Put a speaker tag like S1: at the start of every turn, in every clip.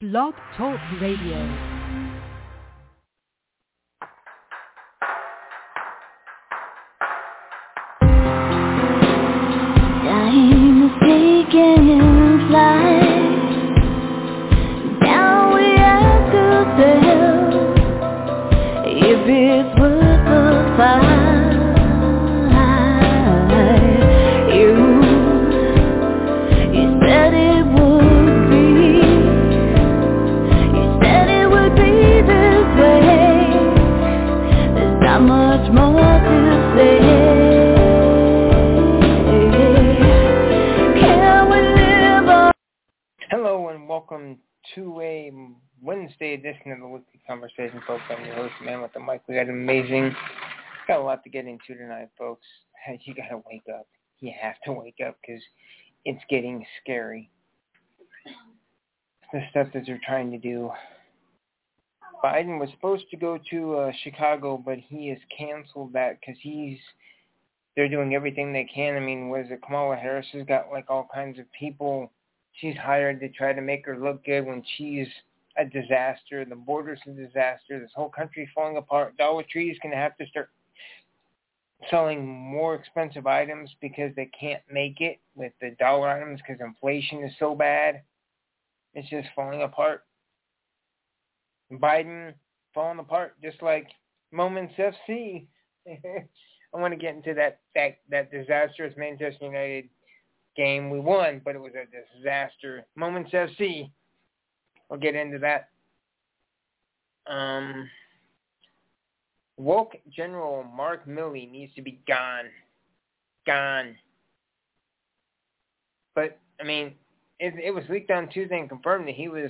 S1: Blog Talk Radio.
S2: Time is taking flight. Now we have to tell if it's worth the fight. You said it would be. You said it would be this way. There's not much more to say.
S3: Hello and welcome to a Wednesday edition of the Weekly Conversation, folks. I'm your host, Man with the Mic. We got got a lot to get into tonight, folks. You gotta wake up. You have to wake up because it's getting scary. The stuff that they're trying to do. Biden was supposed to go to Chicago, but he has canceled that because they're doing everything they can. I mean, was it Kamala Harris has got like all kinds of people she's hired to try to make her look good when she's a disaster. The border's a disaster. This whole country's falling apart. Dollar Tree is going to have to start selling more expensive items because they can't make it with the dollar items because inflation is so bad. It's just falling apart. Biden falling apart just like Moments FC. I want to get into that disastrous Manchester United game. We won, but it was a disaster. Moments FC. We'll get into that. Woke General Mark Milley needs to be gone. Gone. But, I mean, it was leaked on Tuesday and confirmed that he was,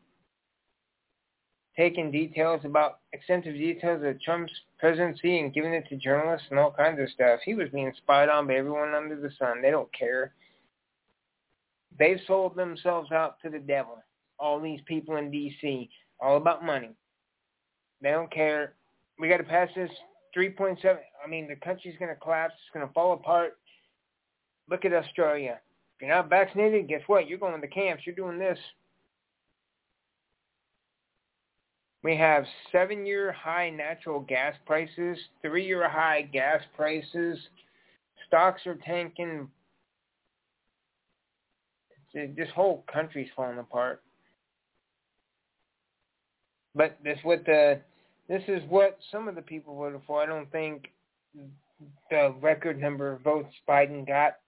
S3: taking extensive details of Trump's presidency and giving it to journalists and all kinds of stuff. He was being spied on by everyone under the sun. They don't care. They've sold themselves out to the devil. All these people in D.C., all about money. They don't care. We got to pass this 3.7. I mean, the country's going to collapse. It's going to fall apart. Look at Australia. If you're not vaccinated, guess what? You're going to camps. You're doing this. We have 7-year high natural gas prices, 3-year high gas prices. Stocks are tanking. This whole country's falling apart. But this is what some of the people voted for. I don't think the record number of votes Biden got.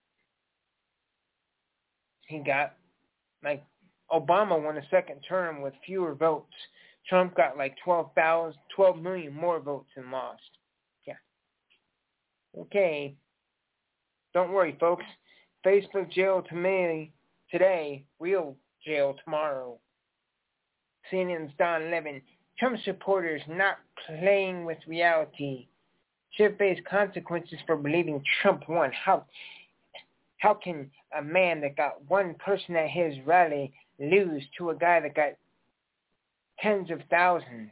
S3: He got, Obama won a second term with fewer votes. Trump got 12 million more votes and lost. Yeah. Okay. Don't worry, folks. Facebook jail today, real jail tomorrow. CNN's Don Levin. Trump supporters not playing with reality should face consequences for believing Trump won. How can a man that got one person at his rally lose to a guy that got tens of thousands?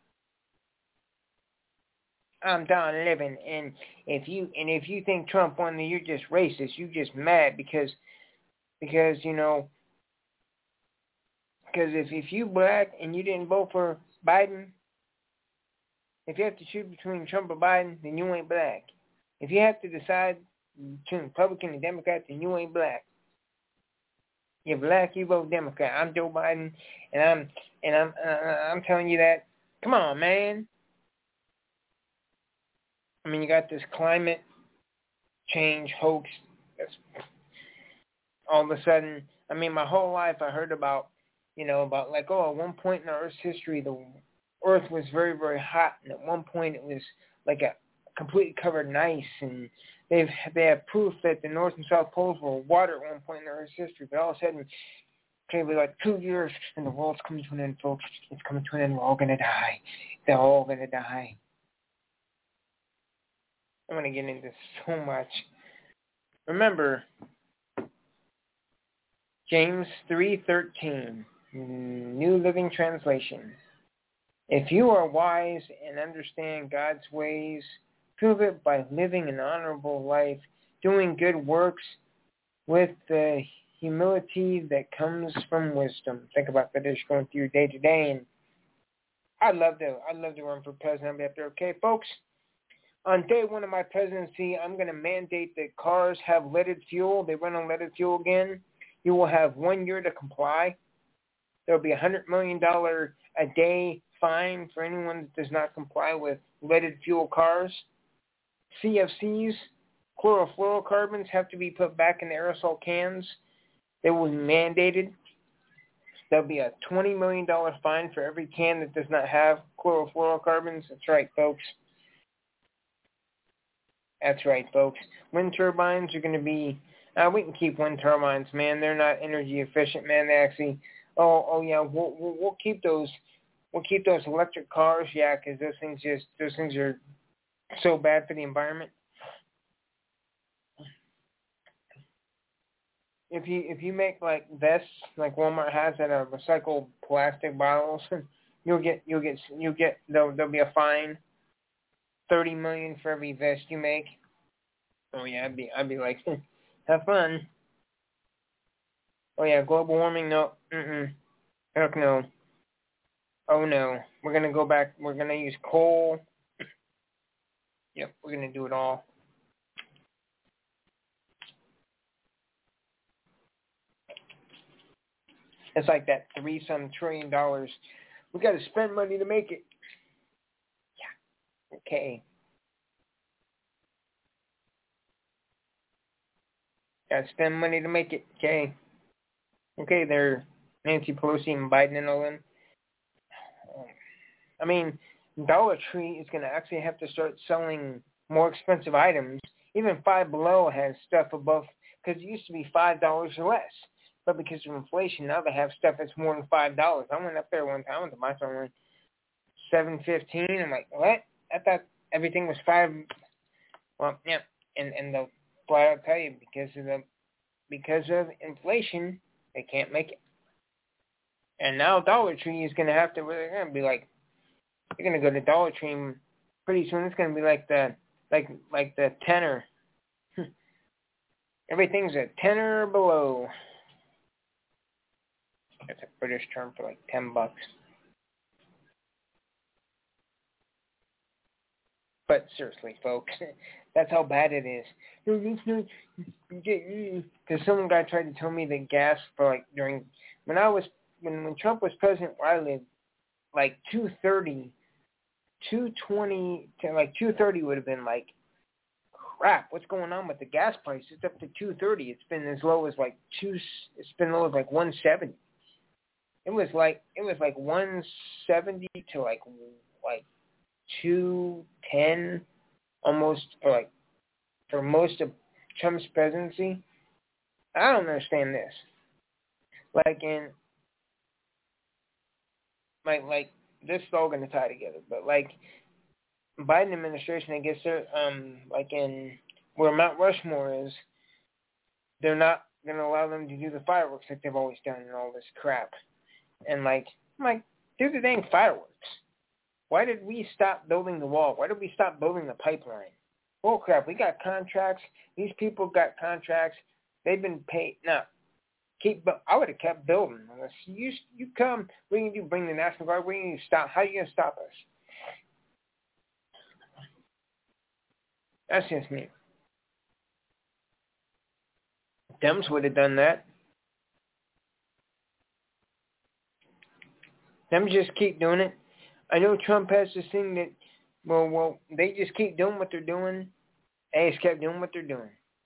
S3: I'm Don Levin, and if you think Trump won, then you're just racist. You're just mad because if you black and you didn't vote for Biden, if you have to choose between Trump or Biden, then you ain't black. If you have to decide between Republican and Democrat, then you ain't black. You're black, you vote Democrat. I'm Joe Biden, and I'm telling you that. Come on, man. I mean, you got this climate change hoax. That's all of a sudden. I mean, my whole life I heard about at one point in the Earth's history, the Earth was very, very hot, and at one point it was like a completely covered in ice, and they have proof that the North and South Poles were water at one point in the Earth's history, but all of a sudden, okay, we're 2 years, and the world's coming to an end, folks. It's coming to an end. We're all going to die. They're all going to die. I'm going to get into so much. Remember, James 3:13, New Living Translation. If you are wise and understand God's ways, prove it by living an honorable life, doing good works with the humility that comes from wisdom. Think about that as you're going through your day to day. And I'd love to run for president. I'll be up there. Okay, folks. On day one of my presidency, I'm going to mandate that cars have leaded fuel. They run on leaded fuel again. You will have 1 year to comply. There will be a $100 million a day fine for anyone that does not comply with leaded fuel cars. CFCs, chlorofluorocarbons, have to be put back in the aerosol cans. They will be mandated. There'll be a $20 million fine for every can that does not have chlorofluorocarbons. That's right, folks. That's right, folks. Wind turbines are going to be, we can keep wind turbines, man. They're not energy efficient, man. They actually, yeah, we'll keep those electric cars, yeah, because those things are so bad for the environment. If you make like vests like Walmart has out of recycled plastic bottles, there'll be a fine. $30 million for every vest you make. Oh yeah, I'd be like, have fun. Oh yeah, global warming, no, heck no. Oh no, we're gonna go back. We're gonna use coal. Yep, we're gonna do it all. It's like that $3-some trillion. We got to spend money to make it. Yeah. Okay. Got to spend money to make it. Okay. Okay, there, Nancy Pelosi and Biden and all them. I mean, Dollar Tree is going to actually have to start selling more expensive items. Even Five Below has stuff above, because it used to be $5 or less. But because of inflation, now they have stuff that's more than $5. I went up there one time with my phone, $7.15. I'm like, what? I thought everything was $5. Well, yeah, and they'll flat out tell you because of inflation, they can't make it. And now Dollar Tree is going to have to. They're going to be like, you're going to go to Dollar Tree and pretty soon. It's going to be like the tenner. Everything's a tenner or below. That's a British term for like $10. But seriously, folks, that's how bad it is. Because some guy tried to tell me that gas for like when Trump was president where I lived, like 230 would have been like, crap, what's going on with the gas price? It's up to 230. It's been as low as like 170. It was like 170 to like 210 almost for most of Trump's presidency. I don't understand this. Like this is all going to tie together, but like Biden administration, I guess they're like in where Mount Rushmore is, they're not going to allow them to do the fireworks like they've always done and all this crap. And I'm like, do the dang fireworks. Why did we stop building the wall? Why did we stop building the pipeline? Oh crap, we got contracts. These people got contracts. They've been paid. No, I would have kept building. Unless you come, what are you going to do? Bring the National Guard? What are you going to stop? How are you going to stop us? That's just me. Dems would have done that. Them just keep doing it. I know Trump has this thing that, well, they just keep doing what they're doing. They just kept doing what they're doing.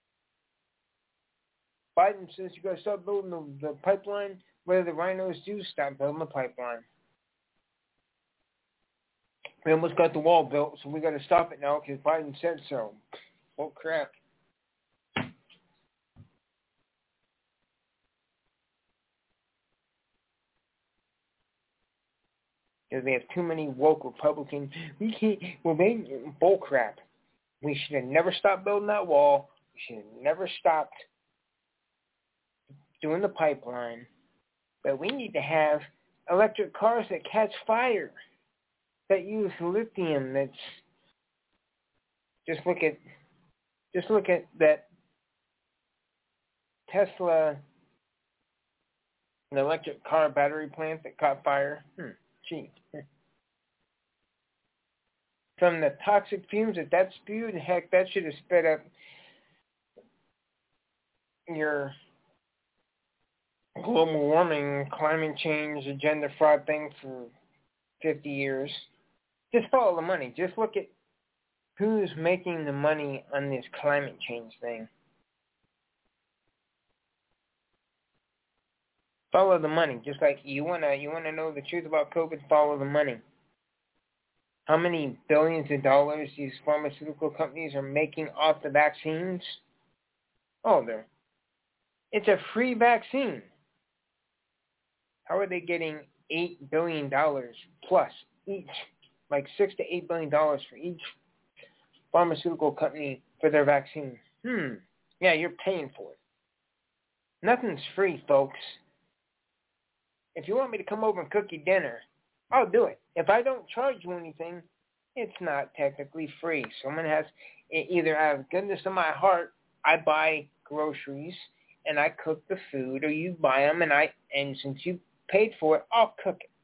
S3: Biden says you got to stop building the pipeline. Whether the rhinos do stop building the pipeline. We almost got the wall built, so we got to stop it now because Biden said so. Oh, crap. Because they have too many woke Republicans. We can't. Well, bull crap. We should have never stopped building that wall. We should have never stopped doing the pipeline. But we need to have electric cars that catch fire, that use lithium. That's just look at that Tesla An electric car battery plant that caught fire. Gee. From the toxic fumes that spewed, heck, that should have sped up your global warming, climate change, agenda fraud thing for 50 years. Just follow the money. Just look at who's making the money on this climate change thing. Follow the money. Just like you wanna know the truth about COVID, follow the money. How many billions of dollars these pharmaceutical companies are making off the vaccines? Oh, it's a free vaccine. How are they getting $8 billion plus each, like $6 to $8 billion for each pharmaceutical company for their vaccine? Yeah, you're paying for it. Nothing's free, folks. If you want me to come over and cook you dinner, I'll do it. If I don't charge you anything, it's not technically free. Someone has, either out of goodness of my heart, I buy groceries and I cook the food, or you buy them and since you paid for it, I'll cook it.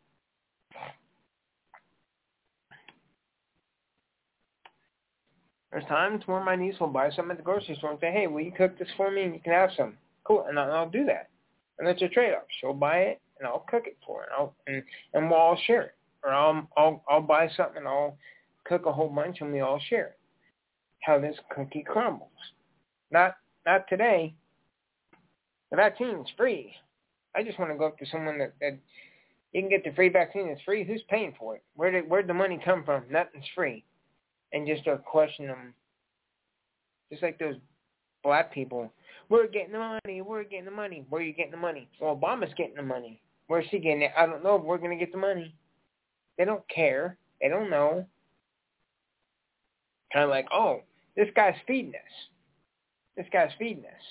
S3: There's times where my niece will buy something at the grocery store and say, hey, will you cook this for me and you can have some? Cool, and I'll do that. And that's a trade-off. She'll buy it and I'll cook it for her, and we'll all share it. Or I'll buy something and I'll cook a whole bunch and we all share it. How this cookie crumbles. Not today. The vaccine's free. I just want to go up to someone that you can get the free vaccine. It's free. Who's paying for it? Where'd the money come from? Nothing's free. And just start questioning them. Just like those black people. We're getting the money. We're getting the money. Where are you getting the money? Well, Obama's getting the money. Where's he getting it? I don't know, but we're going to get the money. They don't care. They don't know. Kind of like, oh, this guy's feeding us. This guy's feeding us.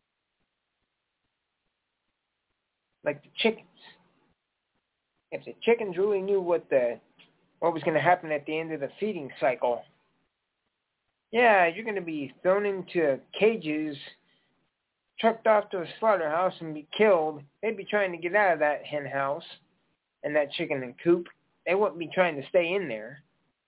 S3: Like the chickens. If the chickens really knew what was going to happen at the end of the feeding cycle, yeah, you're going to be thrown into cages, trucked off to a slaughterhouse and be killed. They'd be trying to get out of that hen house and that chicken and coop. They wouldn't be trying to stay in there.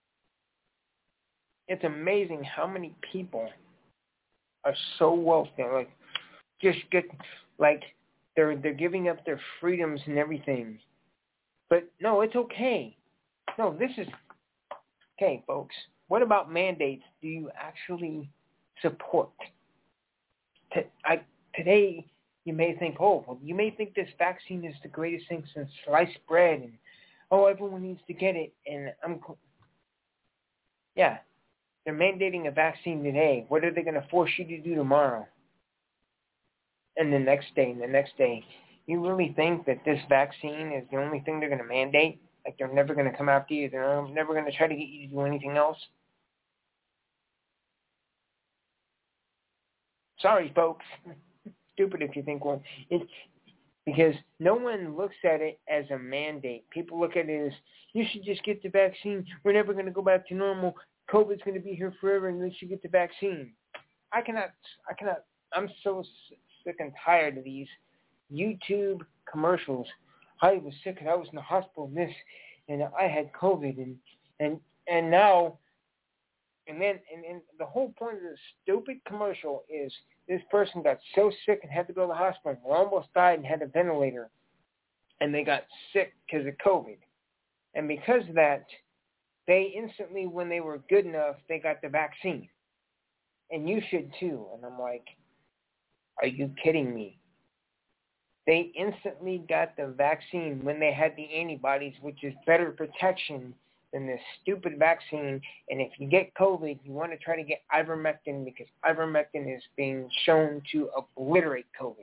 S3: It's amazing how many people are so wealthy, like just get like they're giving up their freedoms and everything. But no, it's okay. No, this is okay, folks. What about mandates do you actually support? Today, you may think, you may think this vaccine is the greatest thing since sliced bread, and everyone needs to get it. And they're mandating a vaccine today. What are they going to force you to do tomorrow? And the next day, and the next day. You really think that this vaccine is the only thing they're going to mandate? Like they're never going to come after you? They're never going to try to get you to do anything else? Sorry, folks. Stupid if you think one. Because no one looks at it as a mandate. People look at it as, you should just get the vaccine. We're never going to go back to normal. COVID's going to be here forever, and you should get the vaccine. I'm so sick and tired of these YouTube commercials. I was sick and I was in the hospital and I had COVID and now and the whole point of this stupid commercial is this person got so sick and had to go to the hospital and almost died and had a ventilator, and they got sick because of COVID. And because of that, they instantly, when they were good enough, they got the vaccine. And you should too. And I'm like, are you kidding me? They instantly got the vaccine when they had the antibodies, which is better protection than this stupid vaccine. And if you get COVID, you want to try to get ivermectin because ivermectin is being shown to obliterate COVID.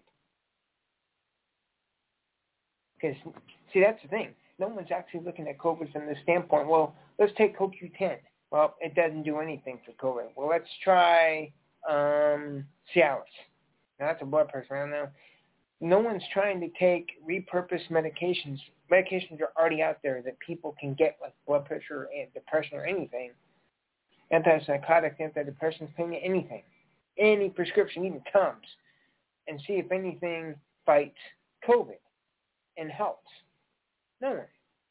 S3: Because, see, that's the thing. No one's actually looking at COVID from this standpoint. Well, let's take CoQ10. Well, it doesn't do anything for COVID. Well, let's try Cialis. Now, that's a blood pressure. I don't know. No one's trying to take repurposed medications. Medications are already out there that people can get, like blood pressure and depression or anything. Antipsychotics, antidepressants, pain, anything. Any prescription, even Tums. And see if anything fights COVID. and helps? No one.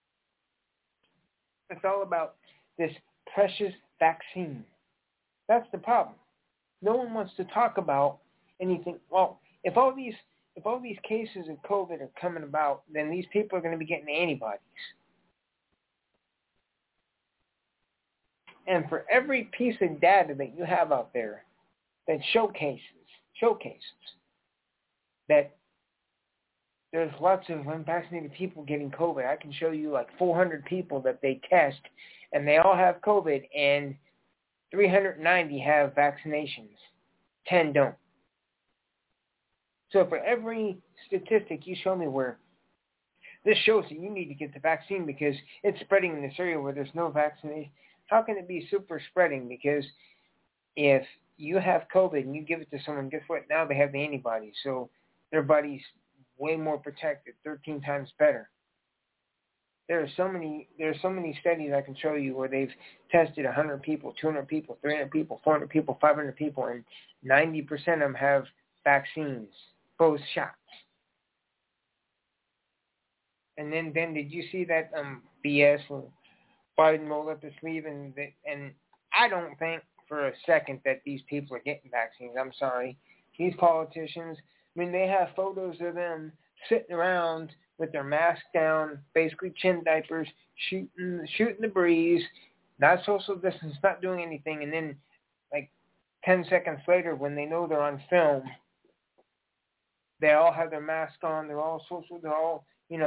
S3: It's all about this precious vaccine. That's the problem. No one wants to talk about anything. Well, if all these cases of COVID are coming about, then these people are going to be getting antibodies. And for every piece of data that you have out there that showcases that there's lots of unvaccinated people getting COVID. I can show you like 400 people that they test, and they all have COVID, and 390 have vaccinations. 10 don't. So for every statistic you show me where this shows that you need to get the vaccine because it's spreading in this area where there's no vaccination, how can it be super spreading? Because if you have COVID and you give it to someone, guess what? Now they have the antibodies. So their body's way more protected, 13 times better. There are so many studies I can show you where they've tested 100 people, 200 people, 300 people, 400 people, 500 people, and 90% of them have vaccines, both shots. And then did you see that BS where Biden rolled up his sleeve and I don't think for a second that these people are getting vaccines. I'm sorry. These politicians, I mean, they have photos of them sitting around with their mask down, basically chin diapers, shooting the breeze, not social distance, not doing anything, and then like 10 seconds later when they know they're on film, they all have their mask on, they're all social, they're all,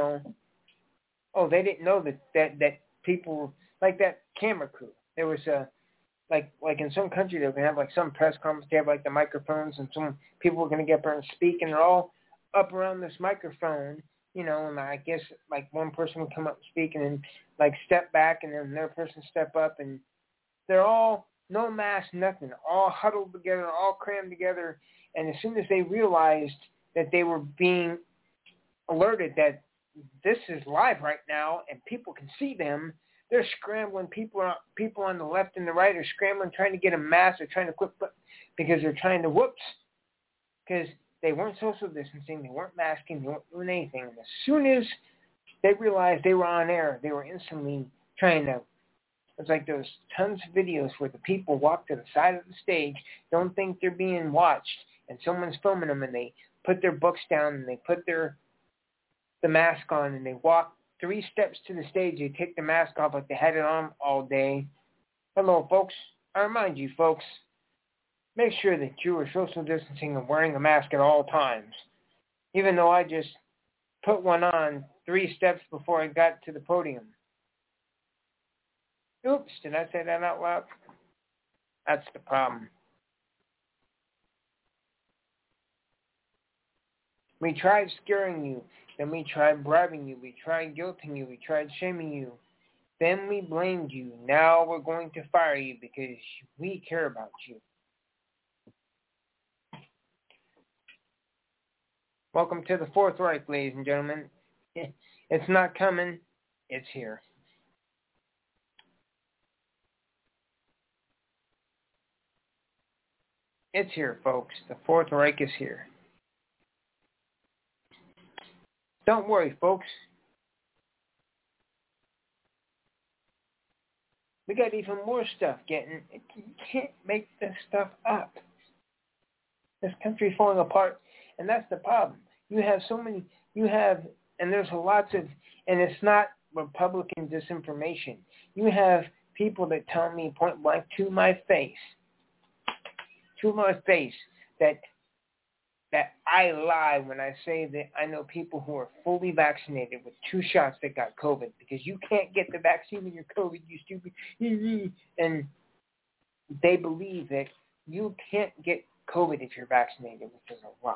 S3: they didn't know that people, like that camera crew, there was a, like in some country they're going to have like some press conference, they have like the microphones and some people are going to get up there and speak and they're all up around this microphone, and I guess like one person would come up and speak and then like step back and then another person step up and they're all no mask, nothing, all huddled together, all crammed together. And as soon as they realized that they were being alerted that this is live right now and people can see them, they're scrambling. People on the left and the right are scrambling, trying to get a mask. They're trying to quit because they're trying to because they weren't social distancing, they weren't masking, they weren't doing anything. And as soon as they realized they were on air, they were instantly trying to. It's like there's tons of videos where the people walk to the side of the stage, don't think they're being watched, and someone's filming them, and they put their books down and they put the mask on, and they walk 3 steps to the stage. They take the mask off like they had it on all day. Hello, folks. I remind you, folks, make sure that you are social distancing and wearing a mask at all times. Even though I just put one on 3 steps before I got to the podium. Oops, did I say that out loud? That's the problem. We tried scaring you. Then we tried bribing you. We tried guilting you. We tried shaming you. Then we blamed you. Now we're going to fire you because we care about you. Welcome to the Fourth Reich, ladies and gentlemen. It's not coming. It's here. It's here, folks. The Fourth Reich is here. Don't worry, folks. We got even more stuff getting. You can't make this stuff up. This country's falling apart, and that's the problem. You have so many. And there's lots of, and it's not Republican disinformation. You have people that tell me point blank to my face, that I lie when I say that I know people who are fully vaccinated with 2 shots that got COVID because you can't get the vaccine when you're COVID, you stupid. And they believe that you can't get COVID if you're vaccinated, which is a lie.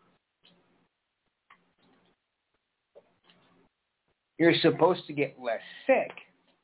S3: You're supposed to get less sick.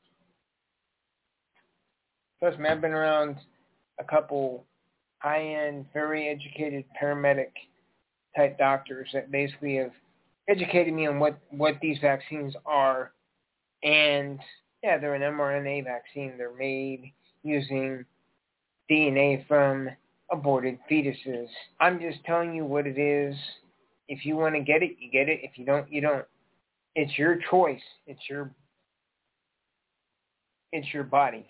S3: Trust me, I've been around a couple high-end, very educated paramedic-type doctors that basically have educated me on what these vaccines are. And, yeah, they're an mRNA vaccine. They're made using DNA from aborted fetuses. I'm just telling you what it is. If you want to get it, you get it. If you don't, you don't. It's your choice. It's your body.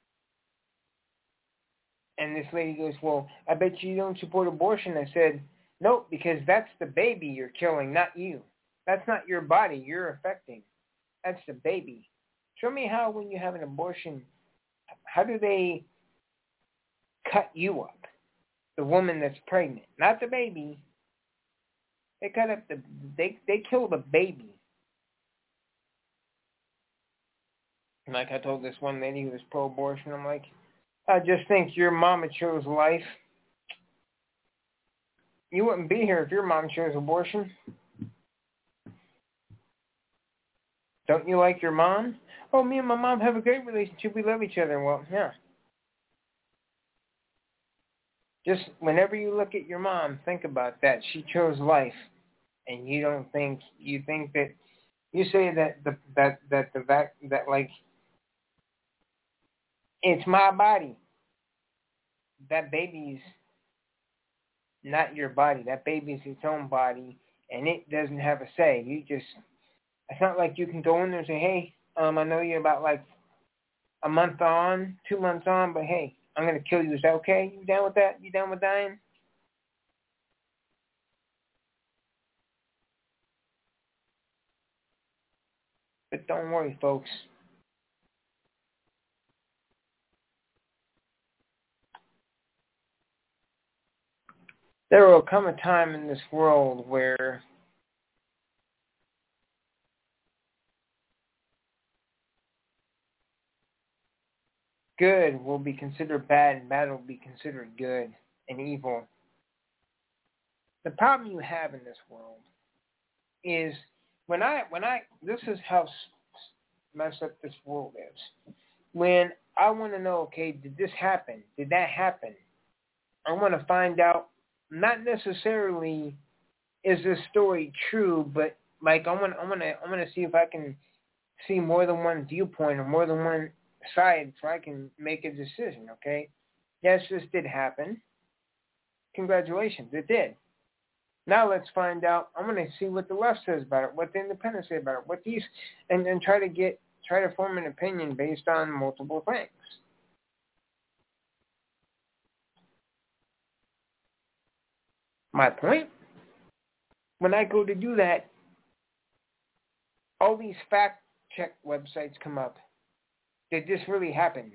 S3: And this lady goes, well, I bet you don't support abortion. I said, nope, because that's the baby you're killing, not you. That's not your body you're affecting. That's the baby. Show me how when you have an abortion, how do they cut you up? The woman that's pregnant, not the baby. They cut up they kill the baby. And like I told this one lady who was pro-abortion, I'm like, I just think your mama chose life. You wouldn't be here if your mom chose abortion. Don't you like your mom? Oh, me and my mom have a great relationship. We love each other. Well, yeah. Just whenever you look at your mom, think about that. She chose life. And you think that, you say that like, it's my body. That baby's not your body. That baby's its own body, and it doesn't have a say. It's not like you can go in there and say, hey, I know you're about like a month on, 2 months on, but hey, I'm going to kill you. Is that okay? You down with that? You down with dying? But don't worry, folks. There will come a time in this world where good will be considered bad and bad will be considered good and evil. The problem you have in this world is this is how messed up this world is. When I want to know, okay, did this happen? Did that happen? I want to find out, not necessarily is this story true, but like I want to see if I can see more than one viewpoint or more than one side so I can make a decision, okay? Yes, this did happen. Congratulations, it did. Now let's find out. I'm going to see what the left says about it, what the independents say about it, and try to form an opinion based on multiple things. My point? When I go to do that, all these fact check websites come up. Did this really happen?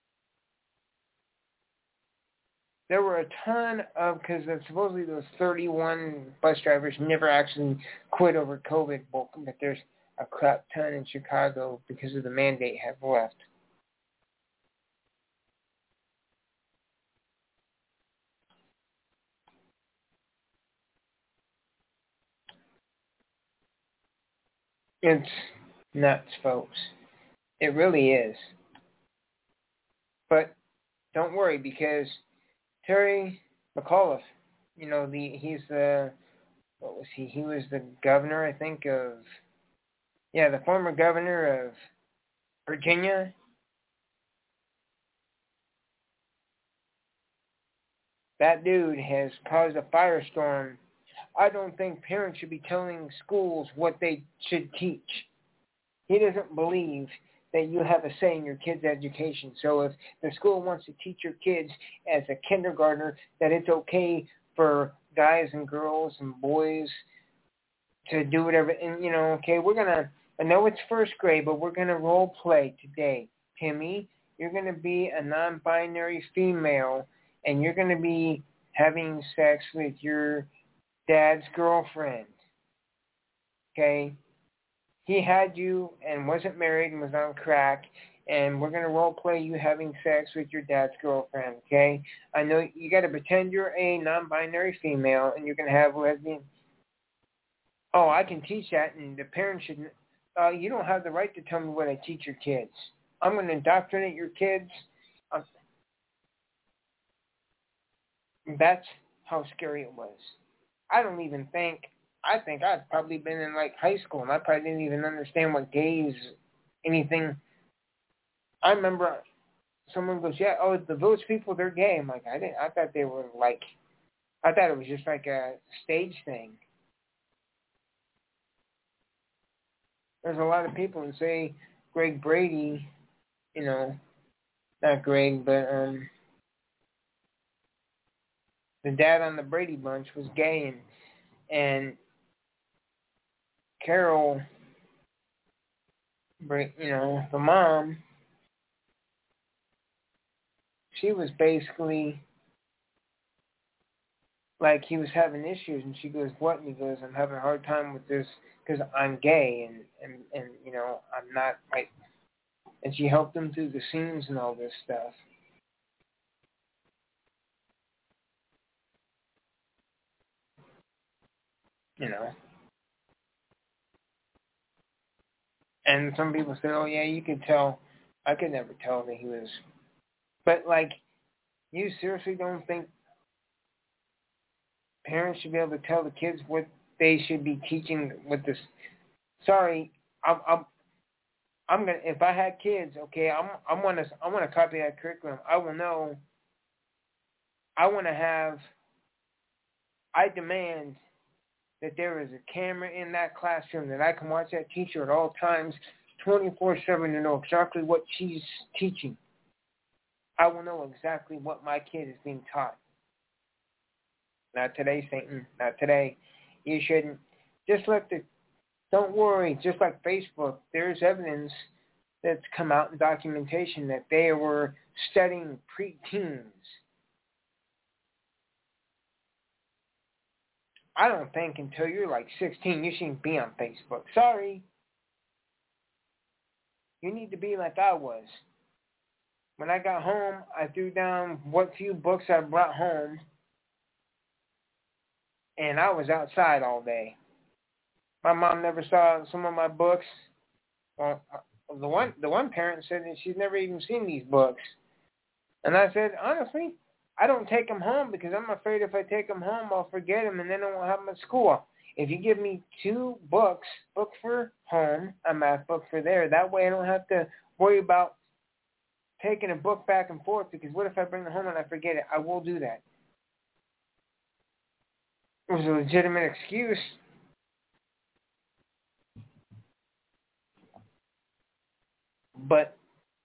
S3: There were a ton of, because supposedly those 31 bus drivers never actually quit over COVID, but there's a crap ton in Chicago because of the mandate have left. It's nuts, folks. It really is. But don't worry, because Terry McAuliffe, he's the, what was he? He was the governor, I think, the former governor of Virginia. That dude has caused a firestorm. I don't think parents should be telling schools what they should teach. He doesn't believe that you have a say in your kids' education. So if the school wants to teach your kids as a kindergartner that it's okay for guys and girls and boys to do whatever, and okay, I know it's first grade, but we're going to role play today. Timmy, you're going to be a non-binary female, and you're going to be having sex with your dad's girlfriend. Okay? He had you and wasn't married and was on crack, and we're going to role play you having sex with your dad's girlfriend, okay? I know you got to pretend you're a non-binary female, and you're going to have lesbian. Oh, I can teach that, and the parents should. You don't have the right to tell me what I teach your kids. I'm going to indoctrinate your kids. That's how scary it was. I think I'd probably been in like high school, and I probably didn't even understand what gays, anything. I remember someone goes, yeah, oh, the Village People, they're gay. I'm like, I thought they were like, I thought it was just like a stage thing. there's a lot of people who say Greg Brady, not Greg, but the dad on the Brady Bunch was gay, and Carol, the mom, she was basically like he was having issues, and she goes, "What?" And he goes, "I'm having a hard time with this because I'm gay, and I'm not like." And she helped him through the scenes and all this stuff. And some people say, "Oh yeah, you could tell." I could never tell that he was. But like, you seriously don't think parents should be able to tell the kids what they should be teaching with this? Sorry, I'm gonna. If I had kids, okay, I want to copy that curriculum. I will know. I demand that there is a camera in that classroom, that I can watch that teacher at all times, 24/7, to know exactly what she's teaching. I will know exactly what my kid is being taught. Not today, Satan. Not today. You shouldn't. Don't worry. Just like Facebook, there's evidence that's come out in documentation that they were studying preteens. I don't think until you're like 16, you shouldn't be on Facebook. Sorry. You need to be like I was. When I got home, I threw down what few books I brought home, and I was outside all day. My mom never saw some of my books. Well, the one parent said that she's never even seen these books. And I said, honestly, I don't take them home because I'm afraid if I take them home, I'll forget them, and then I won't have them at school. If you give me 2 books, book for home, a math book for there, that way I don't have to worry about taking a book back and forth, because what if I bring it home and I forget it? I will do that. It was a legitimate excuse. But,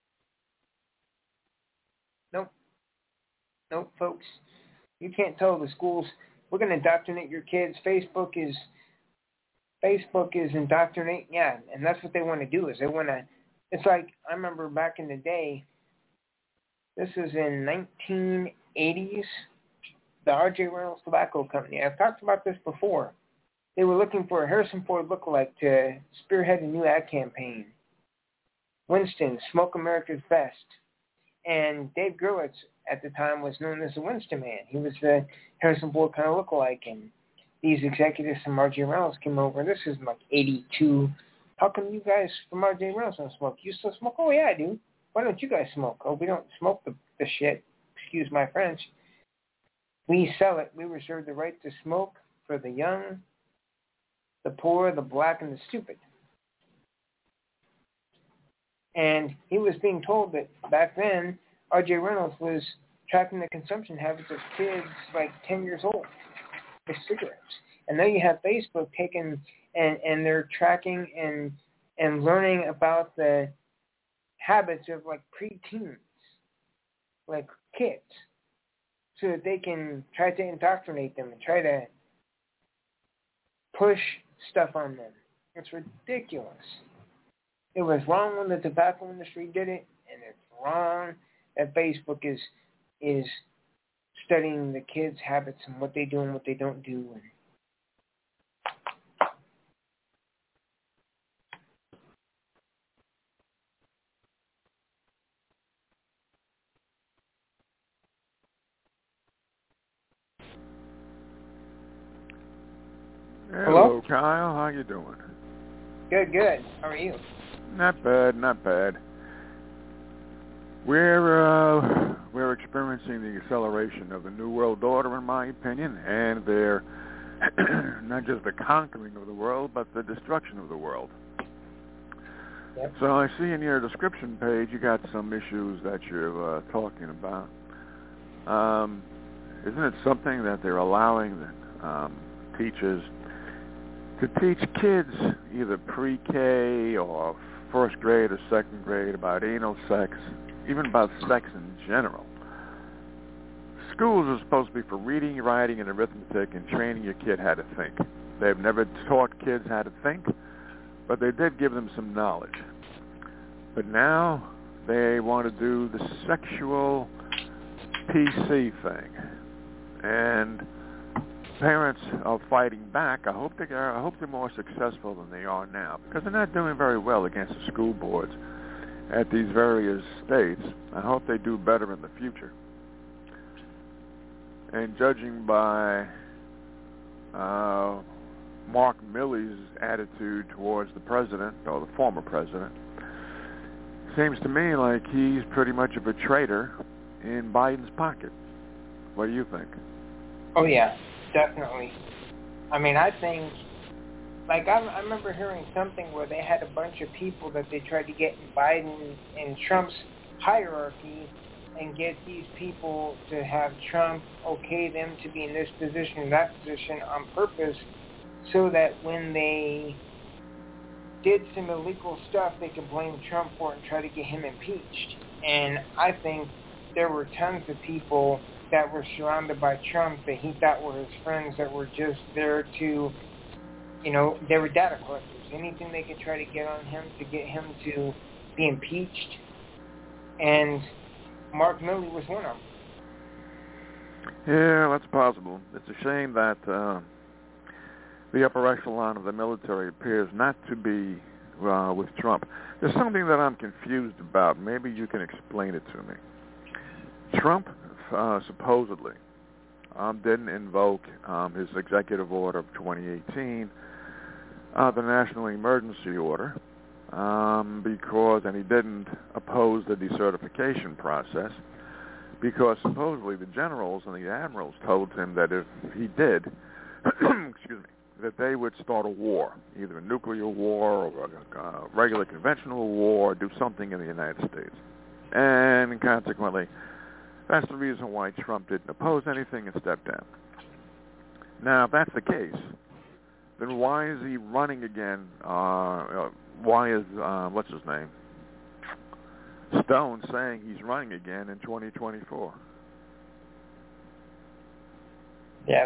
S3: nope, folks. You can't tell the schools, we're going to indoctrinate your kids. Facebook is indoctrinate. Yeah, and that's what they want to do. Is they want to, it's like, I remember back in the day, this is in 1980s, the R.J. Reynolds Tobacco Company. I've talked about this before. They were looking for a Harrison Ford lookalike to spearhead a new ad campaign. Winston, Smoke America's Best. And Dave Gerwitz at the time was known as the Winston Man. He was the Harrison Ford kind of lookalike. And these executives from R.J. Reynolds came over. This is like 82. How come you guys from R.J. Reynolds don't smoke? You still smoke? Oh, yeah, I do. Why don't you guys smoke? Oh, we don't smoke the shit. Excuse my French. We sell it. We reserve the right to smoke for the young, the poor, the black, and the stupid. And he was being told that back then, R.J. Reynolds was tracking the consumption habits of kids like 10 years old with cigarettes. And now you have Facebook taking, and they're tracking and learning about the habits of like preteens, like kids, so that they can try to indoctrinate them and try to push stuff on them. It's ridiculous. It was wrong when the tobacco industry did it, and it's wrong that Facebook is studying the kids' habits and what they do and what they don't do.
S4: Hello, Kyle. How you doing?
S3: Good. How are you?
S4: Not bad. We're experiencing the acceleration of the New World Order, in my opinion, and they're not just the conquering of the world, but the destruction of the world.
S3: Yep.
S4: So I see in your description page you got some issues that you're talking about. Isn't it something that they're allowing teachers to teach kids, either pre-K or first grade or second grade, about anal sex, even about sex in general. Schools are supposed to be for reading, writing, and arithmetic and training your kid how to think. They've never taught kids how to think, but they did give them some knowledge. But now they want to do the sexual PC thing. And parents are fighting back. I hope they're more successful than they are now, because they're not doing very well against the school boards at these various states. I hope they do better in the future. And judging by Mark Milley's attitude towards the president, or the former president, seems to me like he's pretty much of a traitor in Biden's pocket. What do you think?
S3: Oh, yeah, definitely. I mean, I think, like, I remember hearing something where they had a bunch of people that they tried to get in Biden and Trump's hierarchy and get these people to have Trump okay them to be in this position and that position on purpose, so that when they did some illegal stuff, they could blame Trump for it and try to get him impeached. And I think there were tons of people that were surrounded by Trump that he thought were his friends that were just there to, you know, they were data collectors. Anything they could try to get on him to get him to be impeached. And Mark Milley was one of them.
S4: Yeah, that's possible. It's a shame that the upper echelon of the military appears not to be with Trump. There's something that I'm confused about. Maybe you can explain it to me. Trump supposedly didn't invoke his executive order of 2018, the national emergency order, because, and he didn't oppose the decertification process, because supposedly the generals and the admirals told him that if he did, excuse me, that they would start a war, either a nuclear war or a regular conventional war, or do something in the United States. And consequently, that's the reason why Trump didn't oppose anything and stepped down. Now, if that's the case, then why is he running again? Why is, what's his name, Stone, saying he's running again in 2024?
S3: Yeah,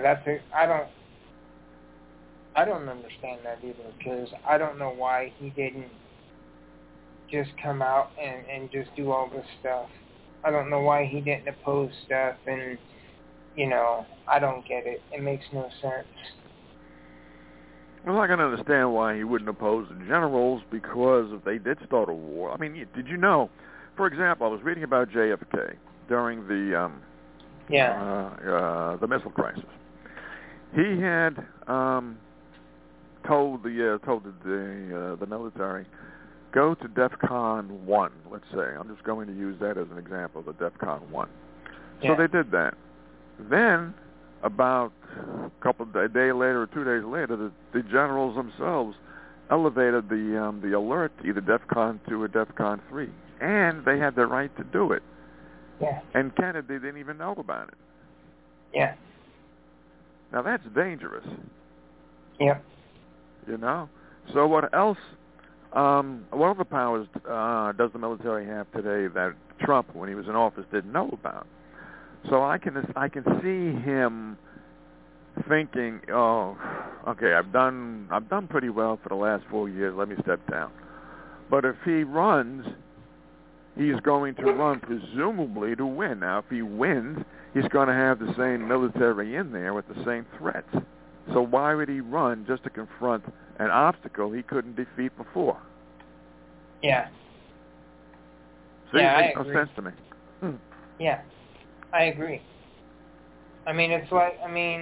S3: I don't understand that either, because I don't know why he didn't just come out and just do all this stuff. I don't know why he didn't oppose stuff, and, you know, I don't get it. It makes no sense.
S4: Well, I can understand why he wouldn't oppose the generals, because if they did start a war, I mean, did you know, for example, I was reading about JFK during the missile crisis. He had told the military, go to DEFCON 1, let's say. I'm just going to use that as an example, the DEFCON 1. So
S3: Yeah.
S4: they did that. Then, about a day later or 2 days later, the generals themselves elevated the alert to either DEFCON 2 or DEFCON 3. And they had the right to do it.
S3: Yeah.
S4: And Kennedy didn't even know about it.
S3: Yeah.
S4: Now, that's dangerous.
S3: Yeah.
S4: You know? So what else, what other powers does the military have today that Trump, when he was in office, didn't know about? So I can see him thinking, oh, okay, I've done pretty well for the last 4 years, let me step down. But if he runs, he's going to run presumably to win. Now, if he wins, he's going to have the same military in there with the same threats. So why would he run just to confront an obstacle he couldn't defeat before?
S3: Yeah.
S4: See,
S3: yeah,
S4: it makes no sense to me.
S3: Yeah, I agree. I mean, it's like,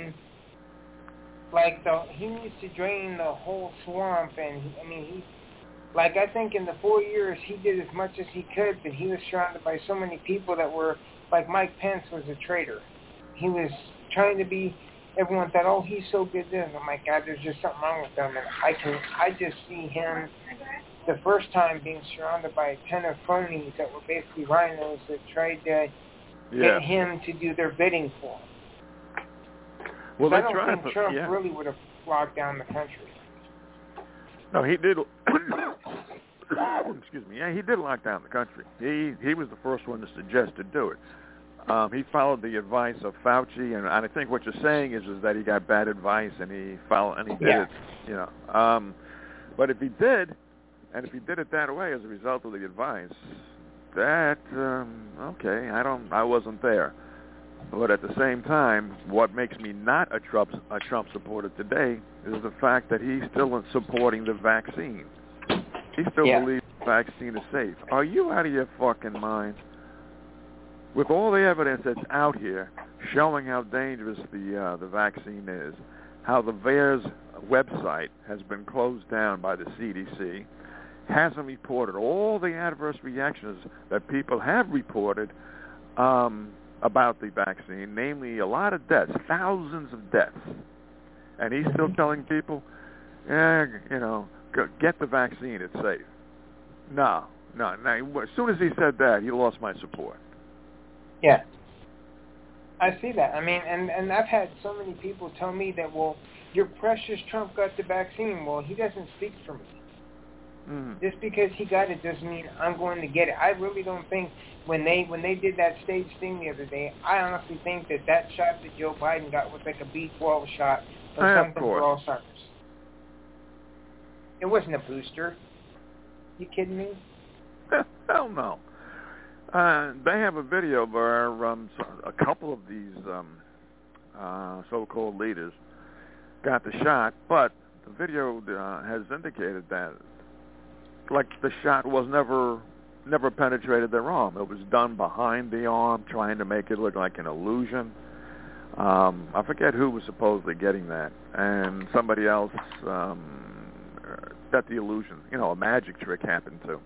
S3: he needs to drain the whole swamp, and, I think in the 4 years he did as much as he could, but he was surrounded by so many people that were, like Mike Pence was a traitor. He was trying to be, everyone thought, oh, he's so good this. Oh my God, there's just something wrong with him. And I just see him the first time being surrounded by a ton of phonies that were basically rhinos that tried to get him to do their bidding for him.
S4: Well,
S3: I don't think Trump really would have locked down the country.
S4: No, he did. Excuse me. Yeah, he did lock down the country. He was the first one to suggest to do it. He followed the advice of Fauci, and I think what you're saying is that he got bad advice and he did it. You know. But if he did it that way as a result of the advice, that okay. I wasn't there. But at the same time, what makes me not a Trump supporter today is the fact that he's still supporting the vaccine. He still believes the vaccine is safe. Are you out of your fucking mind? With all the evidence that's out here showing how dangerous the vaccine is, how the VAERS website has been closed down by the CDC, hasn't reported all the adverse reactions that people have reported about the vaccine, namely a lot of deaths, thousands of deaths. And he's still telling people, get the vaccine, it's safe. No. As soon as he said that, he lost my support.
S3: Yeah. I see that. I mean, and I've had so many people tell me that, well, your precious Trump got the vaccine. Well, he doesn't speak for me. Mm-hmm. Just because he got it doesn't mean I'm going to get it. I really don't think when they did that stage thing the other day, I honestly think that shot that Joe Biden got was like a B12 shot or something for Alzheimer's. It wasn't a booster. You kidding me?
S4: Hell no. They have a video where a couple of these so-called leaders got the shot, but the video has indicated that the shot was never penetrated their arm. It was done behind the arm, trying to make it look like an illusion. I forget who was supposedly getting that, and somebody else that the illusion, a magic trick happened to.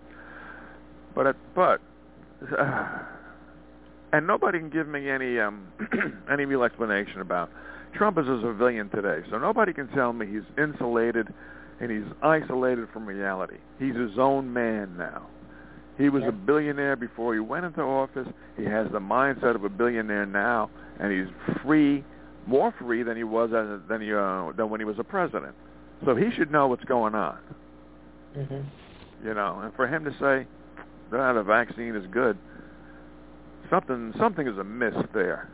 S4: And nobody can give me any real explanation about Trump is a civilian today, so nobody can tell me he's insulated and he's isolated from reality. He's his own man now. He was a billionaire before he went into office. He has the mindset of a billionaire now, and he's free, more free than he was than when he was a president. So he should know what's going on. Mm-hmm. And for him to say that the vaccine is good, something is amiss there.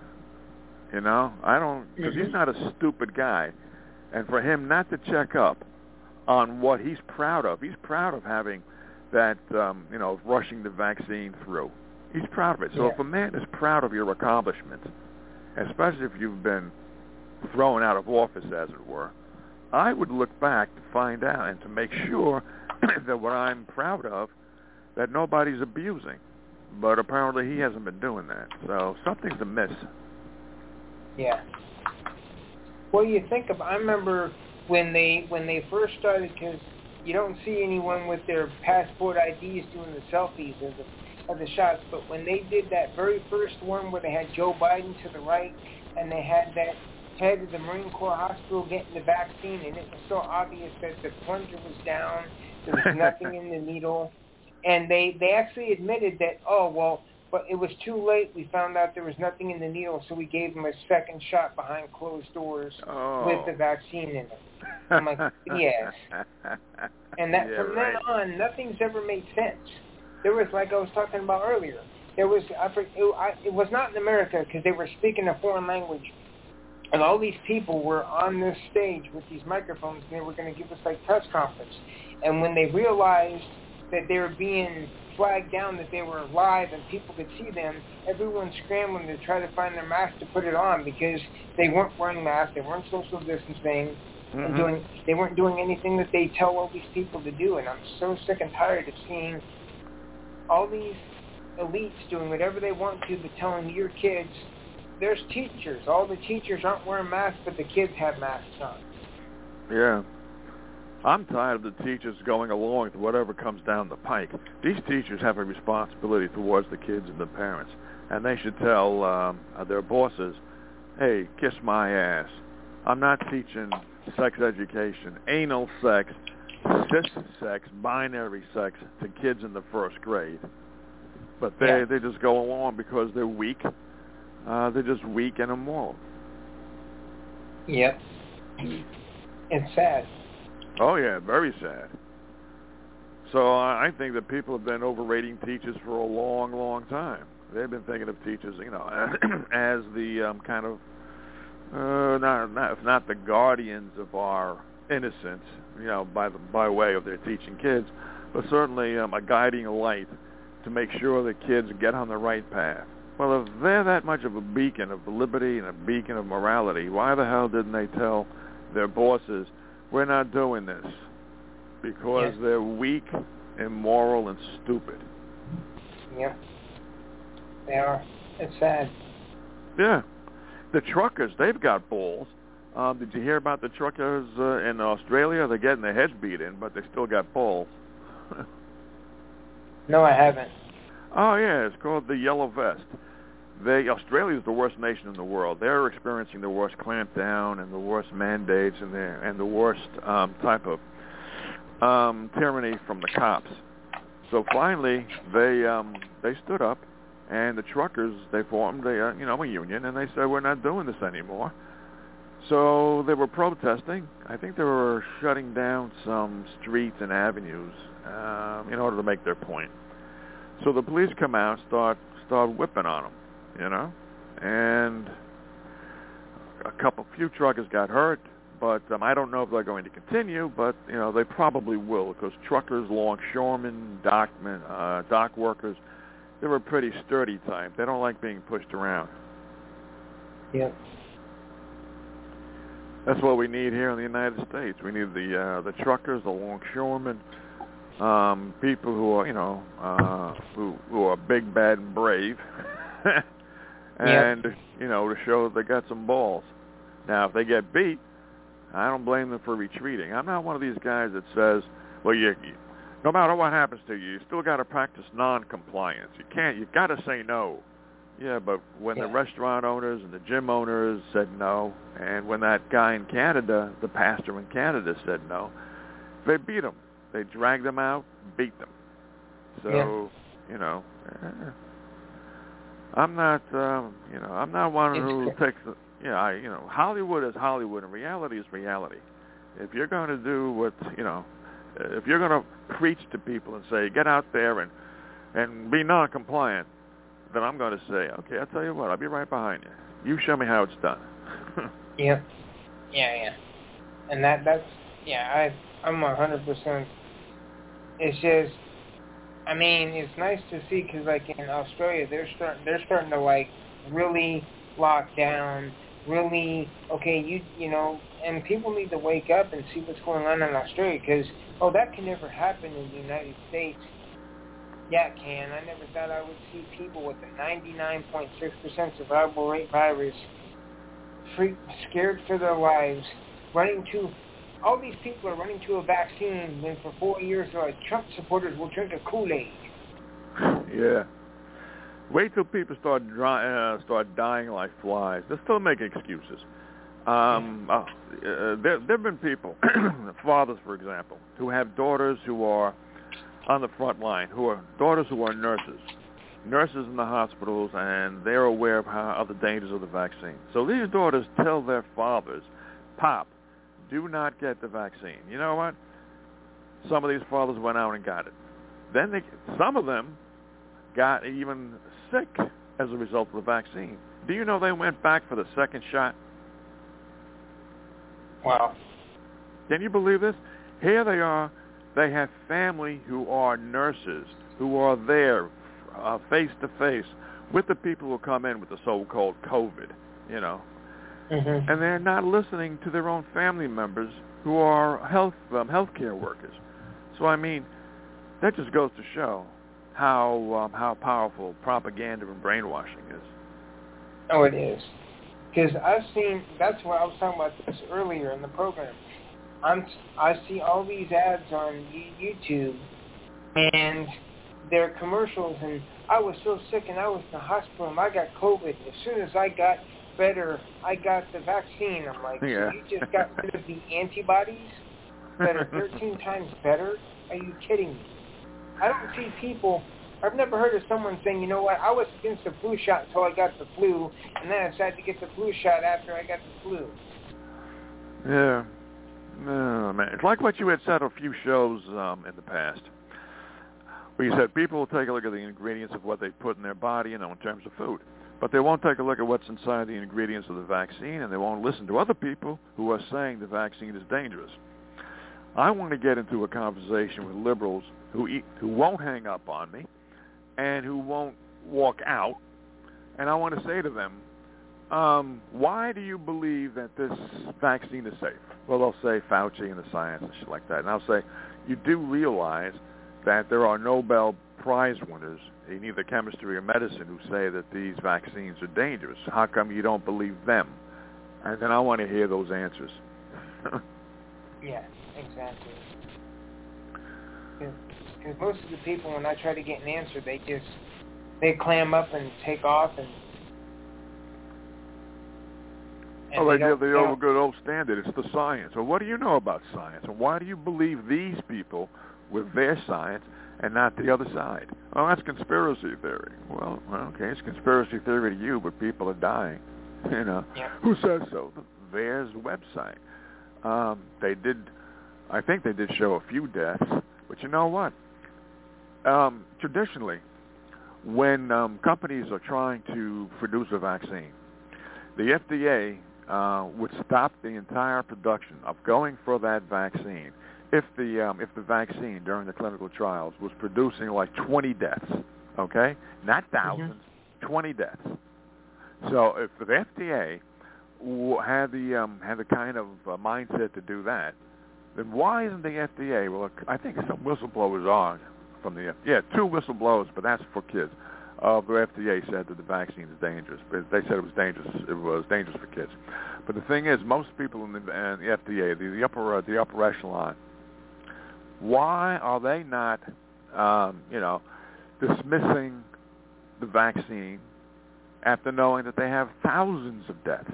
S4: I don't, because he's not a stupid guy, and for him not to check up on what he's proud of. He's proud of having that, rushing the vaccine through. He's proud of it. So if a man is proud of your accomplishments, especially if you've been thrown out of office, as it were, I would look back to find out and to make sure that what I'm proud of, that nobody's abusing. But apparently he hasn't been doing that. So something's amiss. Yeah.
S3: Well, you think of, I remember when they first started, because you don't see anyone with their passport IDs doing the selfies of the shots, but when they did that very first one where they had Joe Biden to the right and they had that head of the Marine Corps Hospital getting the vaccine, and it was so obvious that the plunger was down, there was nothing in the needle, and they actually admitted that, but it was too late. We found out there was nothing in the needle, so we gave him a second shot behind closed doors with the vaccine in it. I'm like, yes. And that from then on, nothing's ever made sense. There was, like I was talking about earlier, there was, it was not in America because they were speaking a foreign language. And all these people were on this stage with these microphones, and they were going to give us like press conference. And when they realized that they were being flagged down, that they were live and people could see them, everyone's scrambling to try to find their mask to put it on because they weren't wearing masks, they weren't social distancing, and they weren't doing anything that they tell all these people to do. And I'm so sick and tired of seeing all these elites doing whatever they want to, but telling your kids, there's teachers. All the teachers aren't wearing masks, but the kids have masks on.
S4: Yeah. I'm tired of the teachers going along with whatever comes down the pike. These teachers have a responsibility towards the kids and the parents, and they should tell their bosses, hey, kiss my ass. I'm not teaching sex education, anal sex, cis sex, binary sex to kids in the first grade. But they just go along because they're weak. They're just weak and immoral.
S3: Yep. It's sad.
S4: Oh, yeah, very sad. So I think that people have been overrating teachers for a long, long time. They've been thinking of teachers, as the kind of, if not the guardians of our innocence, by way of their teaching kids, but certainly a guiding light to make sure that kids get on the right path. Well, if they're that much of a beacon of liberty and a beacon of morality, why the hell didn't they tell their bosses, we're not doing this? Because they're weak, immoral, and stupid.
S3: Yep. They are. It's sad.
S4: Yeah. The truckers, they've got balls. Did you hear about the truckers in Australia? They're getting their heads beat in, but they still got balls.
S3: No, I haven't.
S4: Oh, yeah. It's called the Yellow Vest. Australia is the worst nation in the world. They're experiencing the worst clampdown and the worst mandates and the worst type of tyranny from the cops. So finally, they stood up, and the truckers, they formed a union, and they said, we're not doing this anymore. So they were protesting. I think they were shutting down some streets and avenues in order to make their point. So the police come out, start whipping on them, and few truckers got hurt. But I don't know if they're going to continue, but, they probably will, because truckers, longshoremen, dock workers, they're a pretty sturdy type. They don't like being pushed around.
S3: Yep.
S4: That's what we need here in the United States. We need the truckers, the longshoremen, people who are, who are big, bad, and brave, and, to show that they got some balls. Now, if they get beat, I don't blame them for retreating. I'm not one of these guys that says, well, no matter what happens to you still got to practice non-compliance. You got to say no. Yeah, but when the restaurant owners and the gym owners said no, and when that guy in Canada, the pastor in Canada, said no, they beat them. They dragged them out, beat them. So, I'm not, I'm not one who takes the... Hollywood is Hollywood, and reality is reality. If you're going to do what, if you're going to preach to people and say, get out there and be non-compliant, then I'm going to say, okay, I'll tell you what, I'll be right behind you. You show me how it's done.
S3: Yep. Yeah. And I'm 100%. It's just, it's nice to see, because, in Australia, they're starting to, really lock down, really, okay, and people need to wake up and see what's going on in Australia, because, that can never happen in the United States. Yeah, it can. I never thought I would see people with a 99.6% survival rate virus, scared for their lives, all these people are running to a vaccine when for 4 years they're like, Trump supporters will drink a Kool-Aid. Yeah.
S4: Wait till people start dying like flies. They're still making excuses. There have been people, fathers, for example, who have daughters who are on the front line, daughters who are nurses in the hospitals, and they're aware of the dangers of the vaccine. So these daughters tell their fathers, Pop, do not get the vaccine. You know what? Some of these fathers went out and got it. Then some of them got even sick as a result of the vaccine. Do you know they went back for the second shot?
S3: Wow.
S4: Can you believe this? Here they are. They have family who are nurses, who are there face-to-face with the people who come in with the so-called COVID,
S3: Mm-hmm.
S4: And they're not listening to their own family members who are healthcare workers. So, that just goes to show how powerful propaganda and brainwashing is.
S3: Oh, it is. Because that's what I was talking about this earlier in the program. I see all these ads on YouTube, and they're commercials, and I was so sick, and I was in the hospital, and I got COVID. As soon as I got better, I got the vaccine. I'm like,
S4: yeah.
S3: So you just got rid of the antibodies that are 13 times better? Are you kidding me? I don't see people... I've never heard of someone saying, you know what, I was against the flu shot until I got the flu, and then I decided to get the flu shot after I got the flu.
S4: Yeah. No, man. It's like what you had said a few shows in the past. But you said people will take a look at the ingredients of what they put in their body, in terms of food. But they won't take a look at what's inside the ingredients of the vaccine, and they won't listen to other people who are saying the vaccine is dangerous. I want to get into a conversation with liberals who won't hang up on me and who won't walk out, and I want to say to them, why do you believe that this vaccine is safe? Well, they'll say Fauci and the science and shit like that. And I'll say, you do realize that there are Nobel Prize winners in either chemistry or medicine who say that these vaccines are dangerous. How come you don't believe them? And then I want to hear those answers.
S3: Yeah, exactly. Because most of the people, when I try to get an answer, they clam up and take off and
S4: they give the good old standard. It's the science. Well, what do you know about science? And why do you believe these people with their science and not the other side? Oh, that's conspiracy theory. Well, okay, it's conspiracy theory to you, but people are dying. Yeah. Who says so? There's the website. I think they did show a few deaths, but you know what? Traditionally, when companies are trying to produce a vaccine, the FDA would stop the entire production of going for that vaccine if the vaccine during the clinical trials was producing like 20 deaths, okay? Not thousands, 20 deaths. So if the FDA had the kind of mindset to do that, then why isn't the FDA? Well, I think some whistleblowers are from the two whistleblowers, but that's for kids. The FDA said that the vaccine is dangerous. They said it was dangerous. It was dangerous for kids. But the thing is, most people in the FDA, the upper echelon, why are they not, dismissing the vaccine after knowing that they have thousands of deaths?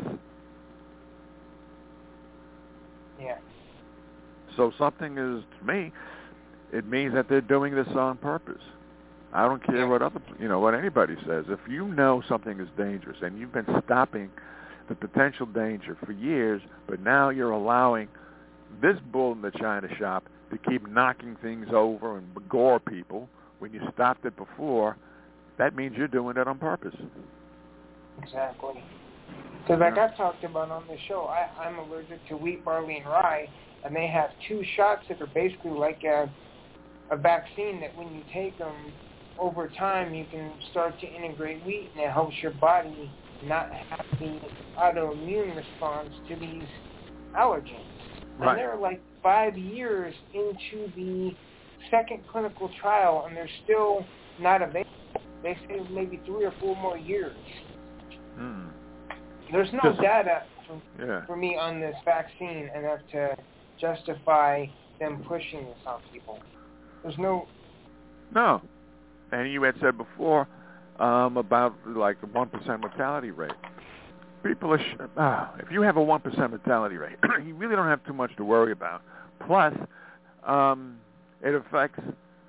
S3: Yeah.
S4: So something is, to me, it means that they're doing this on purpose. I don't care what what anybody says. If you know something is dangerous and you've been stopping the potential danger for years, but now you're allowing this bull in the china shop to keep knocking things over and gore people when you stopped it before, that means you're doing it on purpose.
S3: Exactly. Because like I've talked about on the show, I'm allergic to wheat, barley, and rye, and they have 2 shots that are basically like a vaccine that when you take them, over time you can start to integrate wheat, and it helps your body not have the autoimmune response to these allergens.
S4: Right.
S3: And they're like 5 years into the second clinical trial, and they're still not available. They say maybe 3 or 4 more years. There's no data for me on this vaccine enough to justify them pushing this on people. There's no. And
S4: you had said before about like the 1% mortality rate. People are if you have a 1% mortality rate, you really don't have too much to worry about. Plus, it affects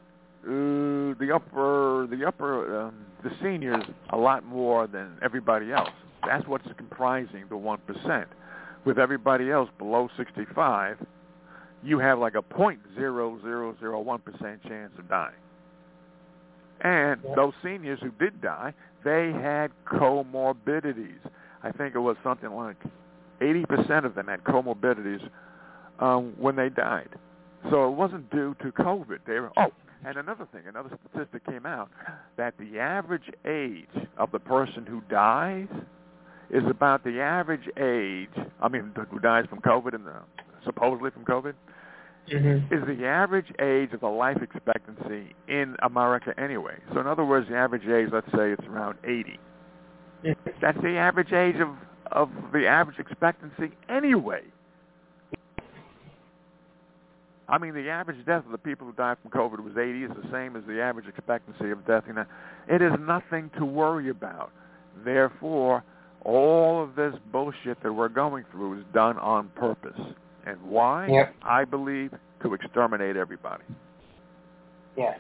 S4: the seniors a lot more than everybody else. That's what's comprising the 1%. With everybody else below 65, you have like a 0.0001% chance of dying. And those seniors who did die, they had comorbidities. I think it was something like 80% of them had comorbidities when they died. So it wasn't due to COVID. And another thing, another statistic came out that the average age of the person who dies is about the average age, who dies from COVID and supposedly from COVID, is the average age of the life expectancy in America anyway. So in other words, the average age, let's say it's around 80. That's the average age of the average expectancy anyway. The average death of the people who died from COVID was 80. It's the same as the average expectancy of death. It is nothing to worry about. Therefore, all of this bullshit that we're going through is done on purpose. And why?
S3: Yep.
S4: I believe to exterminate everybody.
S3: Yeah.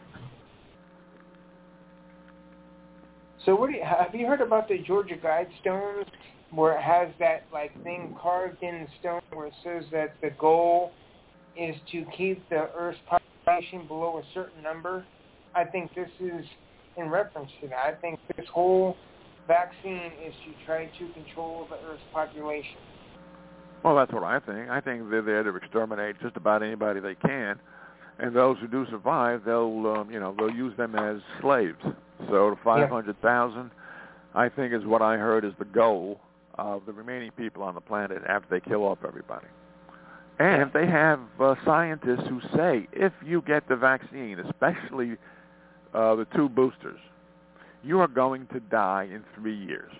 S3: So have you heard about the Georgia Guidestones, where it has that thing carved in stone where it says that the goal is to keep the Earth's population below a certain number? I think this is in reference to that. I think this whole vaccine is to try to control the Earth's population.
S4: Well, that's what I think. I think they're there to exterminate just about anybody they can, and those who do survive, they'll use them as slaves. So the 500,000, I think, is what I heard is the goal of the remaining people on the planet after they kill off everybody. And they have scientists who say if you get the vaccine, especially the 2 boosters, you are going to die in 3 years.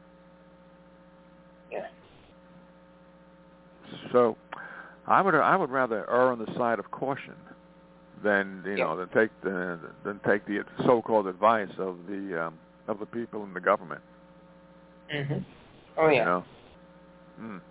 S3: Yeah.
S4: So, I would rather err on the side of caution than than take the so-called advice of the people in the government.
S3: Mhm. Oh yeah.
S4: You know? Mm.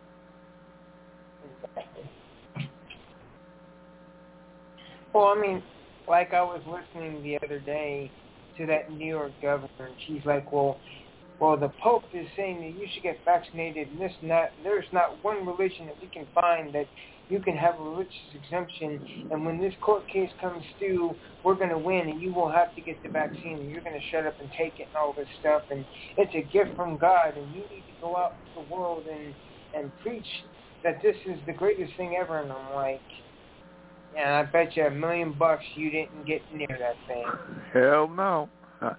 S3: Well, I mean, like I was listening the other day to that New York governor, and she's like, well, the Pope is saying that you should get vaccinated, and this and that. There's not one religion that we can find that you can have a religious exemption, and when this court case comes through, we're going to win, and you will have to get the vaccine, and you're going to shut up and take it and all this stuff, and it's a gift from God, and you need to go out to the world and preach that this is the greatest thing ever. And I'm like, and I bet you $1 million you didn't get near that thing.
S4: Hell no.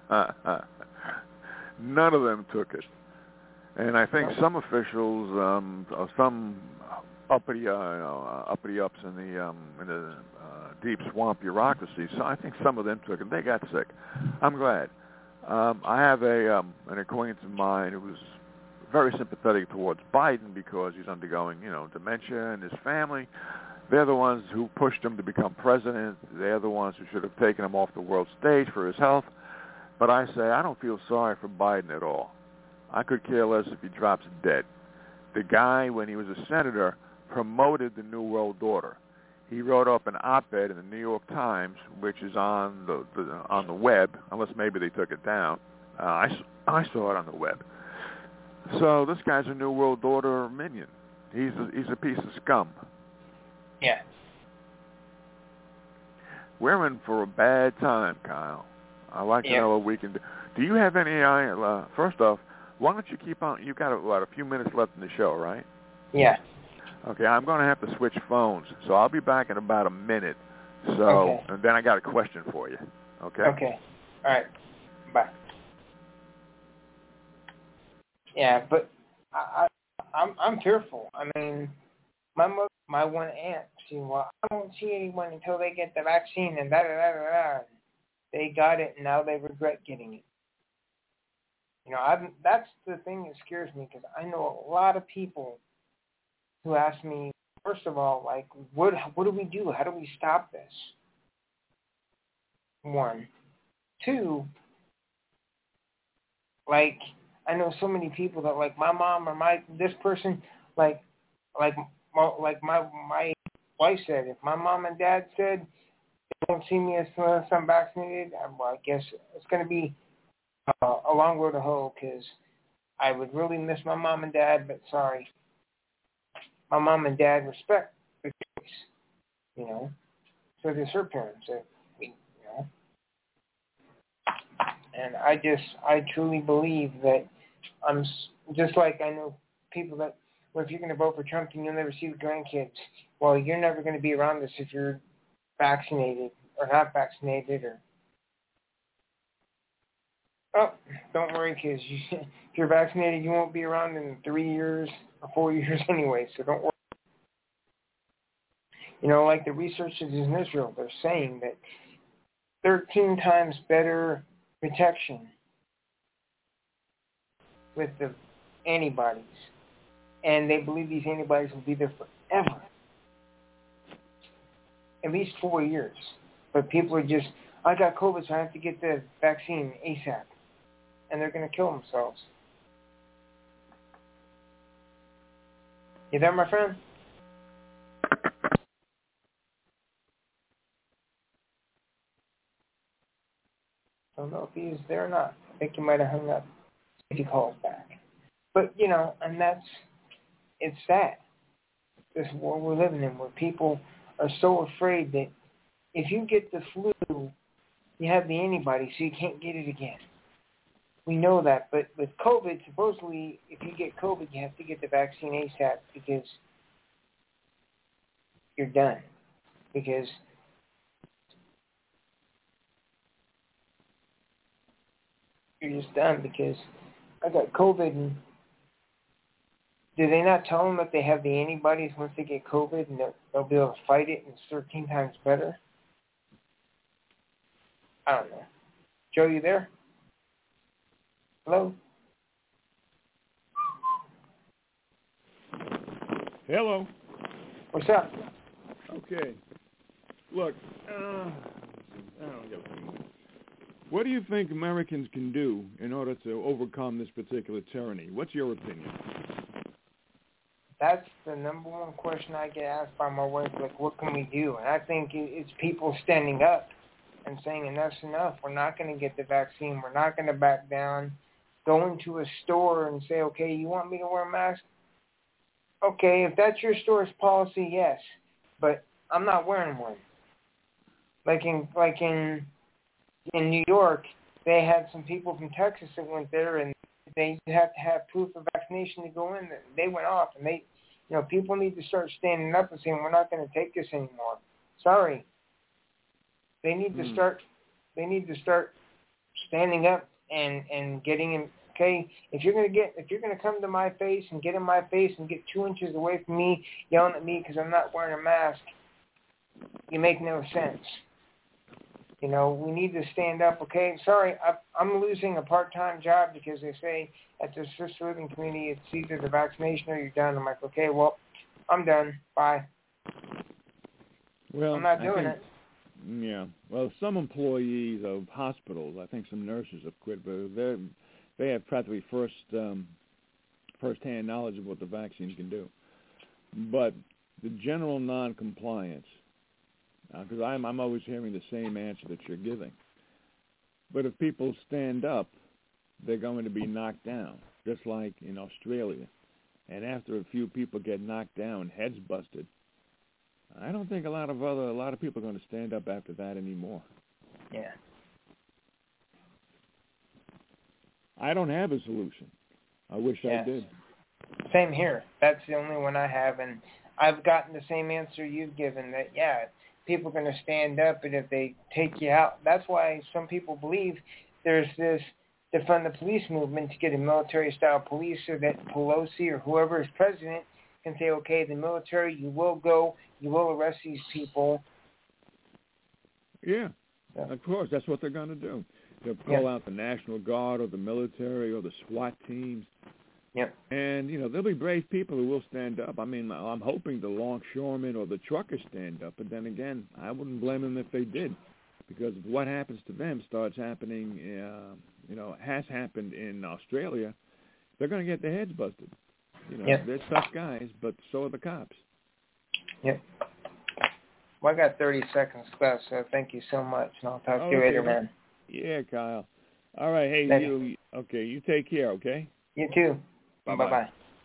S4: None of them took it. And I think some officials, some uppity ups in the deep swamp bureaucracy, so I think some of them took it. They got sick. I'm glad. I have an acquaintance of mine who was very sympathetic towards Biden because he's undergoing, dementia, and his family. They're the ones who pushed him to become president. They're the ones who should have taken him off the world stage for his health. But I say I don't feel sorry for Biden at all. I could care less if he drops dead. The guy, when he was a senator, promoted the New World Order. He wrote up an op-ed in the New York Times, which is on the web, unless maybe they took it down. I saw it on the web. So this guy's a New World Order minion. He's a piece of scum.
S3: Yeah.
S4: We're in for a bad time, Kyle. I'd like to know what we can do. Do you have any first off, why don't you keep on? You've got a few minutes left in the show, right?
S3: Yeah.
S4: Okay, I'm going to have to switch phones, so I'll be back in about a minute. So, and then I got a question for you. Okay?
S3: Okay. All right. Bye. Yeah, but I'm fearful. I mean, my one aunt, I don't see anyone until they get the vaccine and da-da-da-da-da. They got it, and now they regret getting it. That's the thing that scares me, because I know a lot of people who ask me, first of all, like, what do we do? How do we stop this? 1. 2, like, I know so many people that, like, my mom or this person, like my wife said, if my mom and dad said they don't see me unless I'm vaccinated, I guess it's going to be a long road to hoe, because I would really miss my mom and dad, but sorry. My mom and dad respect the choice, so there's her parents, And I truly believe that I'm just like, I know people that, well, if you're going to vote for Trump, then you'll never see the grandkids. Well, you're never going to be around this if you're vaccinated or not vaccinated, or don't worry, kids. If you're vaccinated, you won't be around in 3 years or 4 years anyway, so don't worry. Like the researchers in Israel, they're saying that 13 times better protection with the antibodies. And they believe these antibodies will be there forever. At least 4 years. But people are just, I got COVID, so I have to get the vaccine ASAP. And they're going to kill themselves. You there, my friend? I don't know if he is there or not. I think he might have hung up if he calls back. But, and it's sad. This world we're living in, where people are so afraid that if you get the flu, you have the antibody, so you can't get it again. We know that, but with COVID, supposedly, if you get COVID, you have to get the vaccine ASAP because you're done. Because you're just done. Because I got COVID, and do they not tell them that they have the antibodies once they get COVID, and they'll be able to fight it, and it's 13 times better? I don't know. Joe, you there? Hello?
S5: Hello.
S3: What's up?
S5: Okay. Look, I don't get it. What do you think Americans can do in order to overcome this particular tyranny? What's your opinion?
S3: That's the number one question I get asked by my wife, like, what can we do? And I think it's people standing up and saying enough's enough. We're not going to get the vaccine. We're not going to back down. Go into a store and say, okay, you want me to wear a mask? Okay, if that's your store's policy, yes. But I'm not wearing one. Like in New York, they had some people from Texas that went there, and they have to have proof of vaccination to go in. They went off, and people need to start standing up and saying, we're not going to take this anymore. Sorry. They need to start. They need to start standing up and getting in. Okay, if you're gonna come to my face and get in my face and get 2 inches away from me, yelling at me because I'm not wearing a mask, you make no sense. We need to stand up. Okay, sorry, I'm losing a part-time job because they say at the assisted living community it's either the vaccination or you're done. I'm like, okay, well, I'm done. Bye.
S5: Well,
S3: I'm not doing it.
S5: Yeah. Well, some employees of hospitals, I think some nurses have quit, but they have practically first-hand knowledge of what the vaccine can do. But the general non-compliance, because I'm always hearing the same answer that you're giving. But if people stand up, they're going to be knocked down, just like in Australia. And after a few people get knocked down, heads busted, I don't think a lot of people are going to stand up after that anymore.
S3: Yeah.
S5: I don't have a solution. I wish I did.
S3: Same here. That's the only one I have, and I've gotten the same answer you've given, that, people are going to stand up, and if they take you out, that's why some people believe there's this defund the police movement to get a military-style police so that Pelosi or whoever is president can say, okay, the military, you will go, you will arrest these people.
S5: Yeah, of course. That's what they're going to do. They'll call out the National Guard or the military or the SWAT teams.
S3: Yep.
S5: And, there'll be brave people who will stand up. I mean, I'm hoping the longshoremen or the truckers stand up. But then again, I wouldn't blame them if they did. Because if what happens to them starts happening, has happened in Australia, they're going to get their heads busted. They're tough guys, but so are the cops.
S3: Yep. Well, I got 30 seconds left, so thank you so much. And I'll talk to you later, man.
S5: Yeah, Kyle. All right. Hey, you take care, okay?
S3: You too. Bye-bye.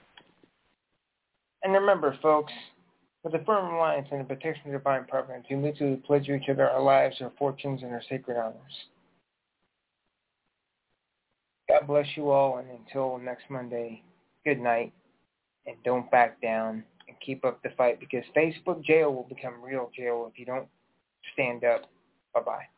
S3: And remember, folks, with a firm reliance on the protection of divine providence, we mutually pledge each other our lives, our fortunes, and our sacred honors. God bless you all, and until next Monday, good night, and don't back down, and keep up the fight, because Facebook jail will become real jail if you don't stand up. Bye-bye.